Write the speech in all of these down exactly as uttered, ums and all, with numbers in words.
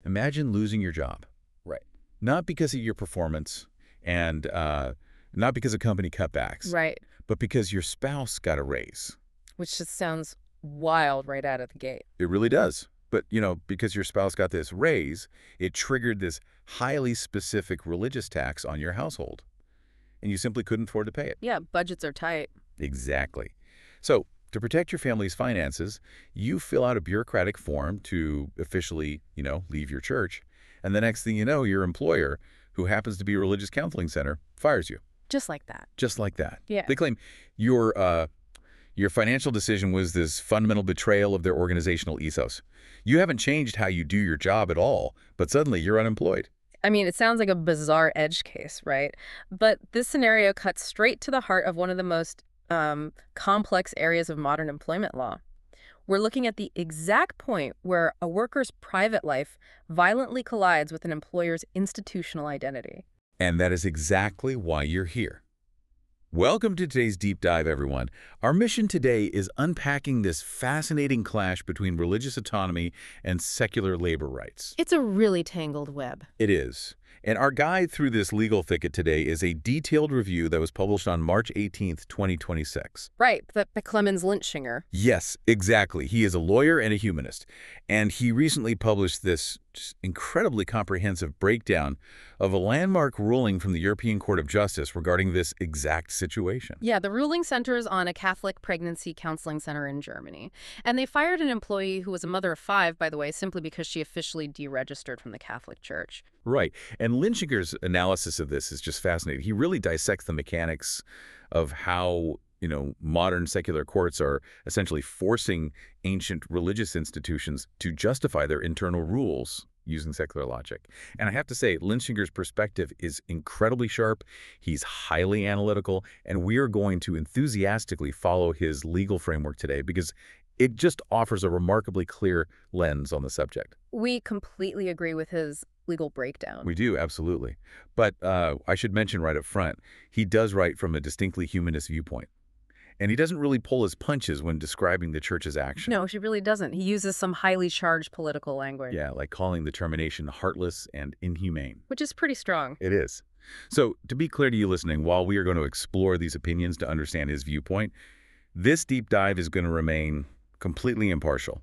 Imagine losing your job, Right. not because of your performance and uh, not because of company cutbacks, Right. but because your spouse got a raise. Which just sounds wild right out of the gate. It really does. But, you know, because your spouse got this raise, it triggered this highly specific religious tax on your household. And you simply couldn't afford to pay it. Yeah, budgets are tight. Exactly. So, to protect your family's finances, you fill out a bureaucratic form to officially, you know, leave your church. And the next thing you know, your employer, who happens to be a religious counseling center, fires you. Just like that. Just like that. Yeah. They claim your uh, your financial decision was this fundamental betrayal of their organizational ethos. You haven't changed how you do your job at all, but suddenly you're unemployed. I mean, it sounds like a bizarre edge case, right? But this scenario cuts straight to the heart of one of the most um, complex areas of modern employment law. We're looking at the exact point where a worker's private life violently collides with an employer's institutional identity. And that is exactly why you're here. Welcome to today's deep dive, everyone. Our mission today is unpacking this fascinating clash between religious autonomy and secular labor rights. It's a really tangled web. It is. And our guide through this legal thicket today is a detailed review that was published on March eighteenth, twenty twenty-six. Right, the, the Clemens Linschinger. Yes, exactly. He is a lawyer and a humanist. And he recently published this just incredibly comprehensive breakdown of a landmark ruling from the European Court of Justice regarding this exact situation. Yeah, the ruling centers on a Catholic pregnancy counseling center in Germany. And they fired an employee who was a mother of five, by the way, simply because she officially deregistered from the Catholic Church. Right. And Linschinger's analysis of this is just fascinating. He really dissects the mechanics of how, you know, modern secular courts are essentially forcing ancient religious institutions to justify their internal rules using secular logic. And I have to say, Linschinger's perspective is incredibly sharp. He's highly analytical, and we are going to enthusiastically follow his legal framework today because it just offers a remarkably clear lens on the subject. We completely agree with his legal breakdown. We do, absolutely. But uh, I should mention right up front, he does write from a distinctly humanist viewpoint. And he doesn't really pull his punches when describing the church's action. No, she really doesn't. He uses some highly charged political language. Yeah, like calling the termination heartless and inhumane. Which is pretty strong. It is. So, to be clear to you listening, while we are going to explore these opinions to understand his viewpoint, this deep dive is going to remain completely impartial.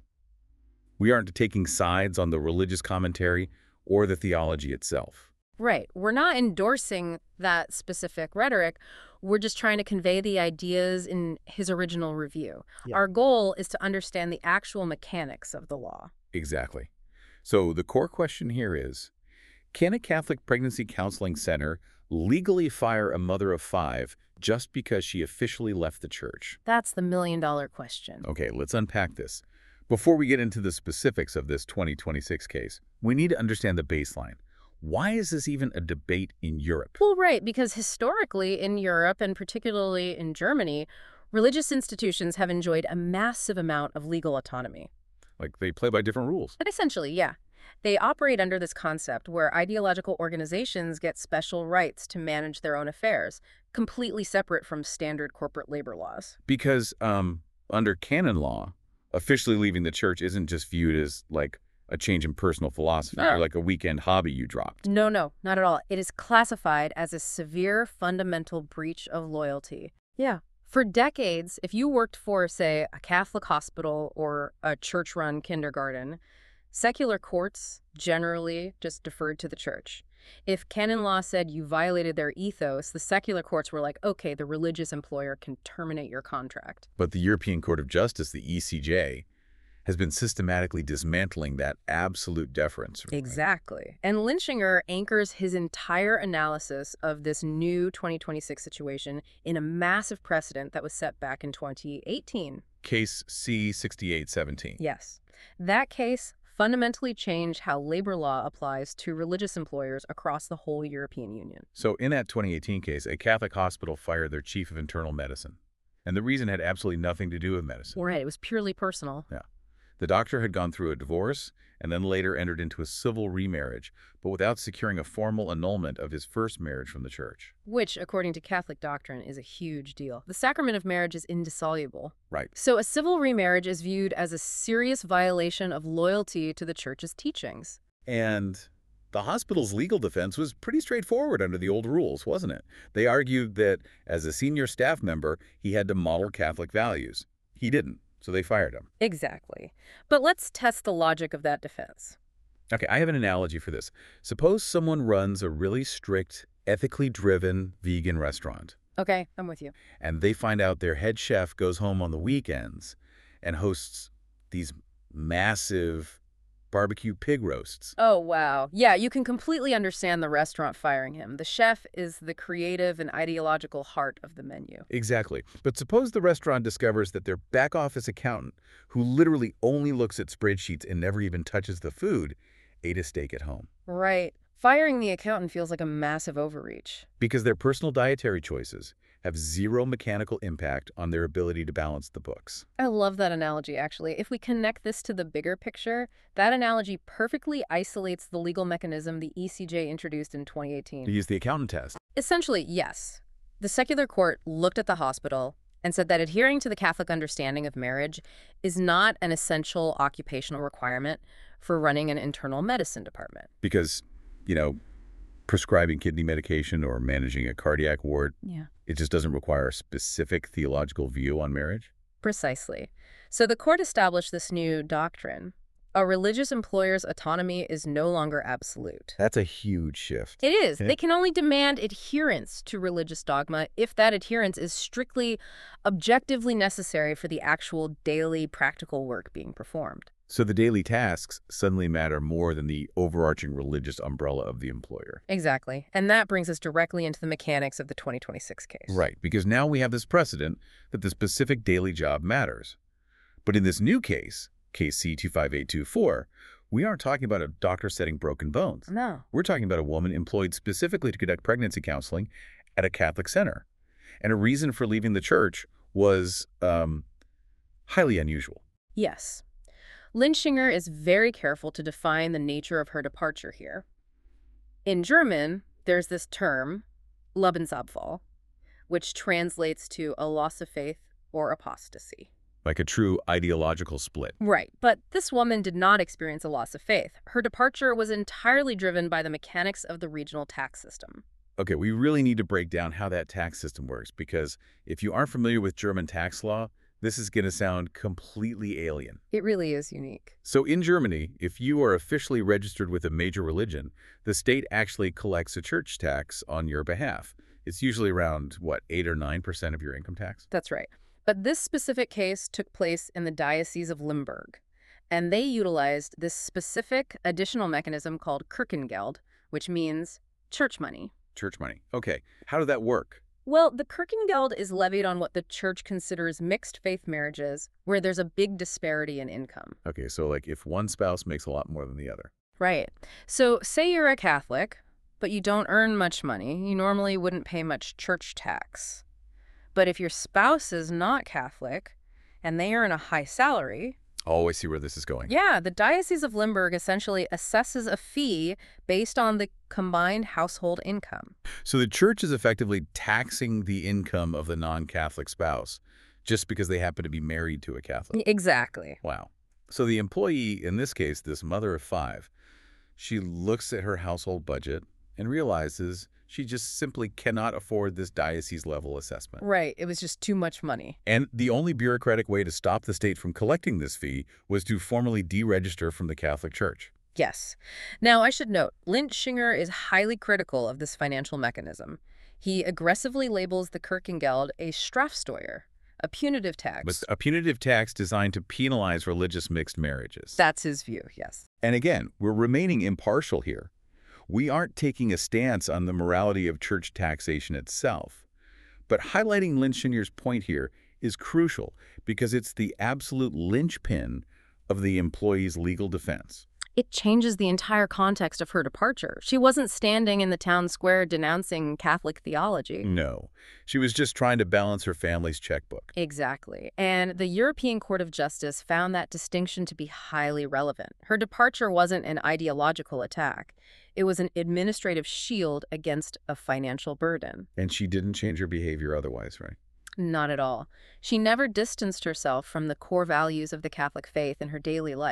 We aren't taking sides on the religious commentary or the theology itself. Right. We're not endorsing that specific rhetoric. We're just trying to convey the ideas in his original review. Yeah. Our goal is to understand the actual mechanics of the law. Exactly. So the core question here is, can a Catholic pregnancy counseling center legally fire a mother of five just because she officially left the church? That's the million-dollar question. Okay, let's unpack this. Before we get into the specifics of this twenty twenty-six case, we need to understand the baseline. Why is this even a debate in Europe? Well, right, because historically in Europe, and particularly in Germany, religious institutions have enjoyed a massive amount of legal autonomy. Like, they play by different rules. And essentially, yeah. They operate under this concept where ideological organizations get special rights to manage their own affairs, completely separate from standard corporate labor laws. Because um, under canon law, officially leaving the church isn't just viewed as, like, a change in personal philosophy No. or like a weekend hobby you dropped. No, no, not at all. It is classified as a severe fundamental breach of loyalty. Yeah. For decades, if you worked for, say, a Catholic hospital or a church-run kindergarten, secular courts generally just deferred to the church. If canon law said you violated their ethos, the secular courts were like, okay, the religious employer can terminate your contract. But the European Court of Justice, the E C J, has been systematically dismantling that absolute deference. Right? Exactly. And Linschinger anchors his entire analysis of this new twenty twenty-six situation in a massive precedent that was set back in twenty eighteen. Case C sixty-eight seventeen. Yes. That case fundamentally changed how labor law applies to religious employers across the whole European Union. So in that twenty eighteen case, a Catholic hospital fired their chief of internal medicine. And the reason had absolutely nothing to do with medicine. Right. It was purely personal. Yeah. The doctor had gone through a divorce and then later entered into a civil remarriage, but without securing a formal annulment of his first marriage from the church. Which, according to Catholic doctrine, is a huge deal. The sacrament of marriage is indissoluble. Right. So a civil remarriage is viewed as a serious violation of loyalty to the church's teachings. And the hospital's legal defense was pretty straightforward under the old rules, wasn't it? They argued that as a senior staff member, he had to model Catholic values. He didn't, so they fired him. Exactly. But let's test the logic of that defense. Okay, I have an analogy for this. Suppose someone runs a really strict, ethically driven vegan restaurant, Okay, I'm with you. and they find out their head chef goes home on the weekends and hosts these massive barbecue pig roasts. Oh, wow. Yeah, you can completely understand the restaurant firing him. The chef is the creative and ideological heart of the menu. Exactly. But suppose the restaurant discovers that their back office accountant, who literally only looks at spreadsheets and never even touches the food, ate a steak at home. Right. Firing the accountant feels like a massive overreach. Because their personal dietary choices have zero mechanical impact on their ability to balance the books. I love that analogy, actually. If we connect this to the bigger picture, that analogy perfectly isolates the legal mechanism the E C J introduced in twenty To eighteen. use the accountant test. Essentially, yes. The secular court looked at the hospital and said that adhering to the Catholic understanding of marriage is not an essential occupational requirement for running an internal medicine department. Because, you know, prescribing kidney medication or managing a cardiac ward, Yeah. it just doesn't require a specific theological view on marriage? Precisely. So the court established this new doctrine. A religious employer's autonomy is no longer absolute. That's a huge shift. It is. Yeah. They can only demand adherence to religious dogma if that adherence is strictly, objectively necessary for the actual daily practical work being performed. So the daily tasks suddenly matter more than the overarching religious umbrella of the employer. Exactly. And that brings us directly into the mechanics of the twenty twenty-six case. Right, because now we have this precedent that the specific daily job matters. But in this new case, case C two five eight two four, we aren't talking about a doctor setting broken bones. No. We're talking about a woman employed specifically to conduct pregnancy counseling at a Catholic center. And a reason for leaving the church was um, highly unusual. Yes. Linschinger is very careful to define the nature of her departure here. In German, there's this term, Lebensabfall, which translates to a loss of faith or apostasy. Like a true ideological split. Right, but this woman did not experience a loss of faith. Her departure was entirely driven by the mechanics of the regional tax system. Okay, we really need to break down how that tax system works, because if you aren't familiar with German tax law, this is going to sound completely alien. It really is unique. So in Germany, if you are officially registered with a major religion, the state actually collects a church tax on your behalf. It's usually around, what, eight or nine percent of your income tax? That's right. But this specific case took place in the Diocese of Limburg, and they utilized this specific additional mechanism called Kirchengeld, which means church money. Church money. Okay, how did that work? Well, the Kirchengeld is levied on what the church considers mixed faith marriages, where there's a big disparity in income. Okay, so like if one spouse makes a lot more than the other. Right. So say you're a Catholic, but you don't earn much money, you normally wouldn't pay much church tax. But if your spouse is not Catholic and they earn a high salary, Oh, I see where this is going. yeah, the Diocese of Limburg essentially assesses a fee based on the combined household income. So the church is effectively taxing the income of the non-Catholic spouse just because they happen to be married to a Catholic. Exactly. Wow. So the employee, in this case, this mother of five, she looks at her household budget and realizes she just simply cannot afford this diocese-level assessment. Right. It was just too much money. And the only bureaucratic way to stop the state from collecting this fee was to formally deregister from the Catholic Church. Yes. Now, I should note, Linschinger is highly critical of this financial mechanism. He aggressively labels the Kirchengeld a Strafsteuer, a punitive tax. But a punitive tax designed to penalize religious mixed marriages. That's his view, yes. And again, we're remaining impartial here. We aren't taking a stance on the morality of church taxation itself. But highlighting Linschinger's point here is crucial because it's the absolute linchpin of the employee's legal defense. It changes the entire context of her departure. She wasn't standing in the town square denouncing Catholic theology. No, she was just trying to balance her family's checkbook. Exactly. And the European Court of Justice found that distinction to be highly relevant. Her departure wasn't an ideological attack. It was an administrative shield against a financial burden. And she didn't change her behavior otherwise, right? Not at all. She never distanced herself from the core values of the Catholic faith in her daily life.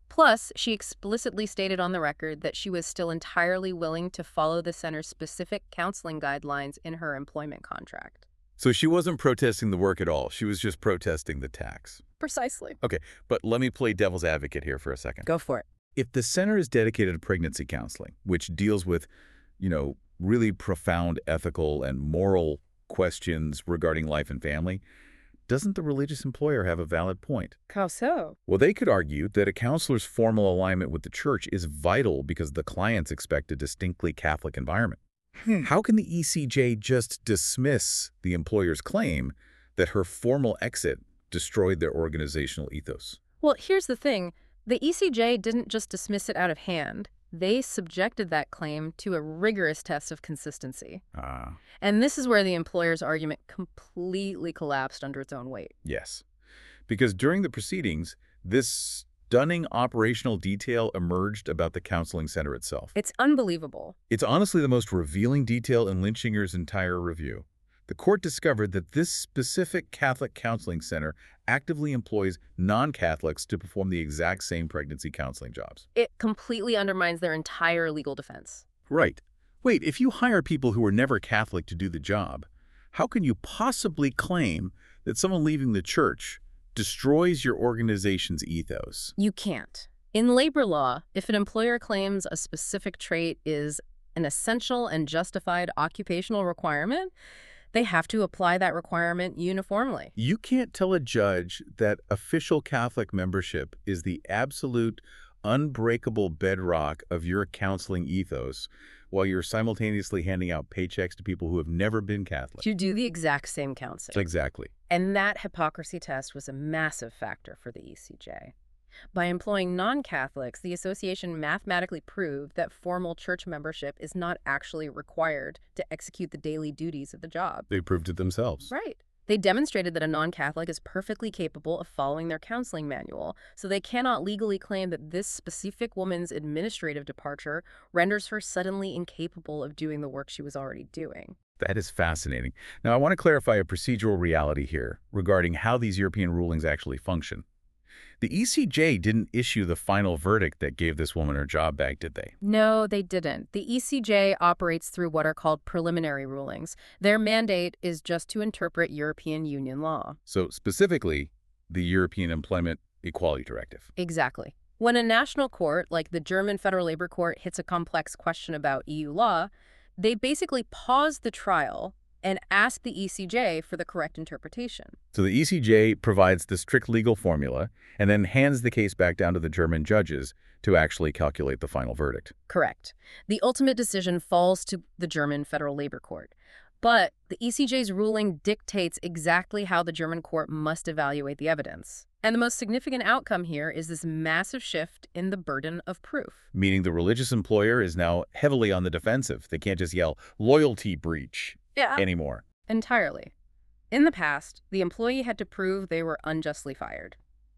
Plus, she explicitly stated on the record that she was still entirely willing to follow the center's specific counseling guidelines in her employment contract. So she wasn't protesting the work at all. She was just protesting the tax. Precisely. Okay, but let me play devil's advocate here for a second. Go for it. If the center is dedicated to pregnancy counseling, which deals with, you know, really profound ethical and moral questions regarding life and family, doesn't the religious employer have a valid point? How so? Well, they could argue that a counselor's formal alignment with the church is vital because the clients expect a distinctly Catholic environment. Hmm. How can the E C J just dismiss the employer's claim that her formal exit destroyed their organizational ethos? Well, here's the thing. The E C J didn't just dismiss it out of hand. They subjected that claim to a rigorous test of consistency. Ah, And this is where the employer's argument completely collapsed under its own weight. yes. Because during the proceedings, this stunning operational detail emerged about the counseling center itself. It's unbelievable. It's honestly the most revealing detail in Linchinger's entire review. The court discovered that this specific Catholic counseling center actively employs non-Catholics to perform the exact same pregnancy counseling jobs. It completely undermines their entire legal defense. Right. Wait, if you hire people who are never Catholic to do the job, how can you possibly claim that someone leaving the church destroys your organization's ethos? You can't. In labor law, if an employer claims a specific trait is an essential and justified occupational requirement, they have to apply that requirement uniformly. You can't tell a judge that official Catholic membership is the absolute unbreakable bedrock of your counseling ethos while you're simultaneously handing out paychecks to people who have never been Catholic. You do the exact same counseling. Exactly. And that hypocrisy test was a massive factor for the E C J. By employing non-Catholics, the association mathematically proved that formal church membership is not actually required to execute the daily duties of the job. They proved it themselves. Right. They demonstrated that a non-Catholic is perfectly capable of following their counseling manual, so they cannot legally claim that this specific woman's administrative departure renders her suddenly incapable of doing the work she was already doing. That is fascinating. Now, I want to clarify a procedural reality here regarding how these European rulings actually function. The E C J didn't issue the final verdict that gave this woman her job back, did they? No, they didn't. The E C J operates through what are called preliminary rulings. Their mandate is just to interpret European Union law. So specifically, the European Employment Equality Directive. Exactly. When a national court, like the German Federal Labor Court, hits a complex question about E U law, they basically pause the trial and ask the E C J for the correct interpretation. So the E C J provides the strict legal formula and then hands the case back down to the German judges to actually calculate the final verdict. Correct. The ultimate decision falls to the German Federal Labor Court. But the E C J's ruling dictates exactly how the German court must evaluate the evidence. And the most significant outcome here is this massive shift in the burden of proof. Meaning the religious employer is now heavily on the defensive. They can't just yell, loyalty breach Yeah. anymore. Entirely. In the past, the employee had to prove they were unjustly fired.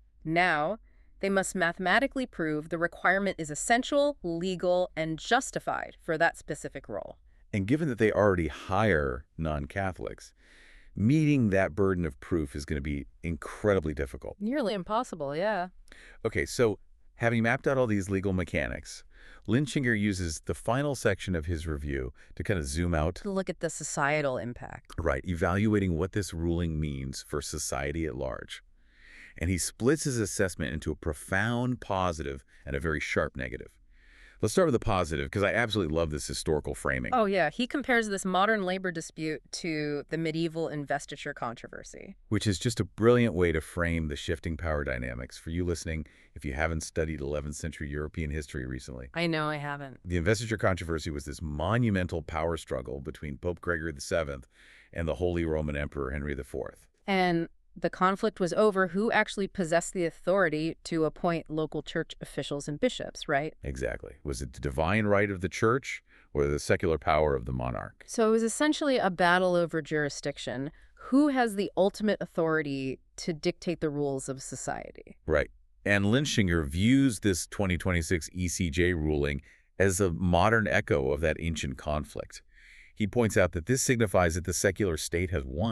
Now, they must mathematically prove the requirement is essential, legal, and justified for that specific role. And given that they already hire non-Catholics, meeting that burden of proof is going to be incredibly difficult. Nearly impossible, yeah. Okay, so having mapped out all these legal mechanics, Linschinger uses the final section of his review to kind of zoom out. To look at the societal impact. Right, evaluating what this ruling means for society at large. And he splits his assessment into a profound positive and a very sharp negative. Let's start with the positive, because I absolutely love this historical framing. Oh, yeah. He compares this modern labor dispute to the medieval investiture controversy. Which is just a brilliant way to frame the shifting power dynamics for you listening if you haven't studied eleventh century European history recently. I know I haven't. The investiture controversy was this monumental power struggle between Pope Gregory the seventh and the Holy Roman Emperor Henry the fourth. And the conflict was over who actually possessed the authority to appoint local church officials and bishops, right? Exactly. Was it the divine right of the church or the secular power of the monarch? So it was essentially a battle over jurisdiction. Who has the ultimate authority to dictate the rules of society? Right. And Linschinger views this twenty twenty-six E C J ruling as a modern echo of that ancient conflict. He points out that this signifies that the secular state has won.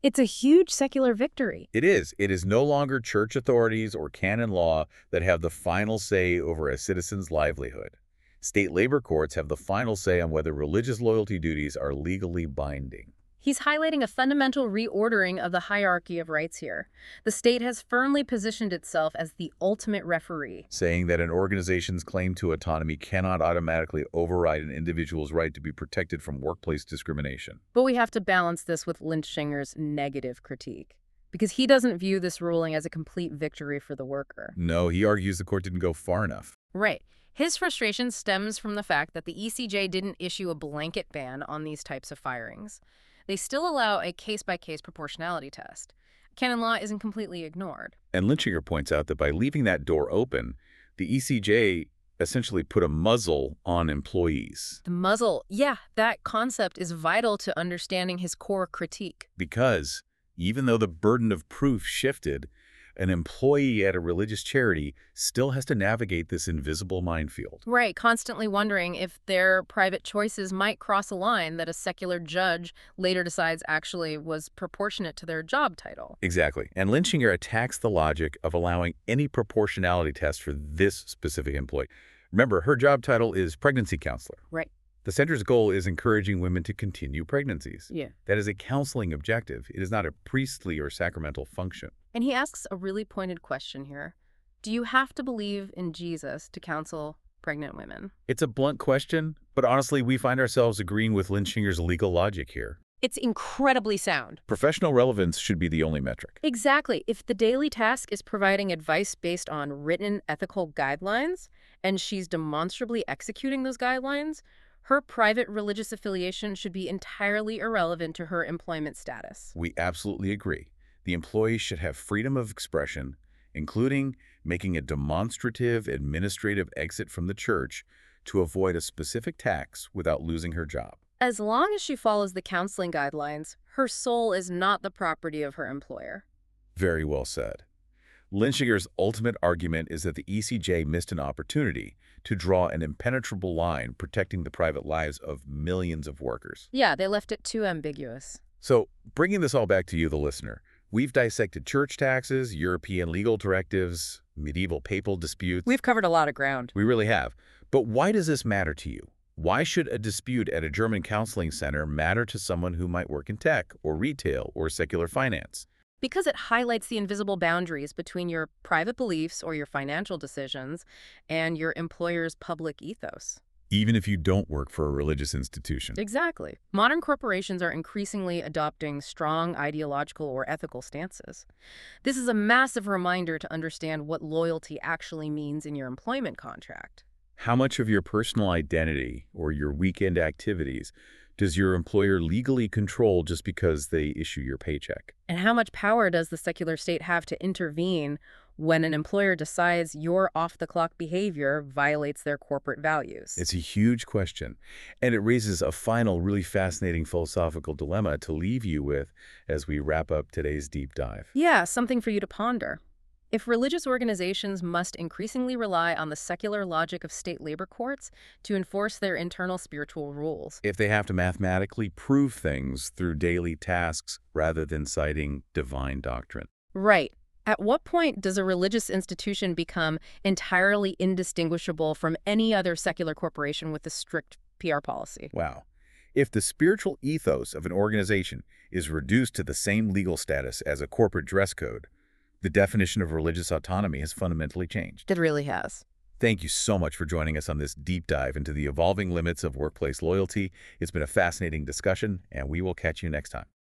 It's a huge secular victory. It is. It is no longer church authorities or canon law that have the final say over a citizen's livelihood. State labor courts have the final say on whether religious loyalty duties are legally binding. He's highlighting a fundamental reordering of the hierarchy of rights here. The state has firmly positioned itself as the ultimate referee, saying that an organization's claim to autonomy cannot automatically override an individual's right to be protected from workplace discrimination. But we have to balance this with Linchinger's negative critique, because he doesn't view this ruling as a complete victory for the worker. No, he argues the court didn't go far enough. Right. His frustration stems from the fact that the E C J didn't issue a blanket ban on these types of firings. They still allow a case-by-case proportionality test. Canon law isn't completely ignored. And Linchinger points out that by leaving that door open, the E C J essentially put a muzzle on employees. The muzzle, yeah, that concept is vital to understanding his core critique. Because even though the burden of proof shifted, an employee at a religious charity still has to navigate this invisible minefield. Right, constantly wondering if their private choices might cross a line that a secular judge later decides actually was proportionate to their job title. Exactly. And Linchinger attacks the logic of allowing any proportionality test for this specific employee. Remember, her job title is pregnancy counselor. Right. The center's goal is encouraging women to continue pregnancies. Yeah. That is a counseling objective. It is not a priestly or sacramental function. And he asks a really pointed question here. Do you have to believe in Jesus to counsel pregnant women? It's a blunt question, but honestly, we find ourselves agreeing with Linchinger's legal logic here. It's incredibly sound. Professional relevance should be the only metric. Exactly. If the daily task is providing advice based on written ethical guidelines, and she's demonstrably executing those guidelines, her private religious affiliation should be entirely irrelevant to her employment status. We absolutely agree. The employee should have freedom of expression, including making a demonstrative administrative exit from the church to avoid a specific tax without losing her job. As long as she follows the counseling guidelines, her soul is not the property of her employer. Very well said. Linchinger's ultimate argument is that the E C J missed an opportunity to draw an impenetrable line protecting the private lives of millions of workers. Yeah, they left it too ambiguous. So, bringing this all back to you, the listener, we've dissected church taxes, European legal directives, medieval papal disputes. We've covered a lot of ground. We really have. But why does this matter to you? Why should a dispute at a German counseling center matter to someone who might work in tech or retail or secular finance? Because it highlights the invisible boundaries between your private beliefs or your financial decisions and your employer's public ethos. Even if you don't work for a religious institution. Exactly. Modern corporations are increasingly adopting strong ideological or ethical stances. This is a massive reminder to understand what loyalty actually means in your employment contract. How much of your personal identity or your weekend activities does your employer legally control just because they issue your paycheck? And how much power does the secular state have to intervene when an employer decides your off-the-clock behavior violates their corporate values? It's a huge question, and it raises a final, really fascinating philosophical dilemma to leave you with as we wrap up today's deep dive. Yeah, something for you to ponder. If religious organizations must increasingly rely on the secular logic of state labor courts to enforce their internal spiritual rules, if they have to mathematically prove things through daily tasks rather than citing divine doctrine. right. At what point does a religious institution become entirely indistinguishable from any other secular corporation with a strict P R policy? Wow. If the spiritual ethos of an organization is reduced to the same legal status as a corporate dress code, the definition of religious autonomy has fundamentally changed. It really has. Thank you so much for joining us on this deep dive into the evolving limits of workplace loyalty. It's been a fascinating discussion, and we will catch you next time.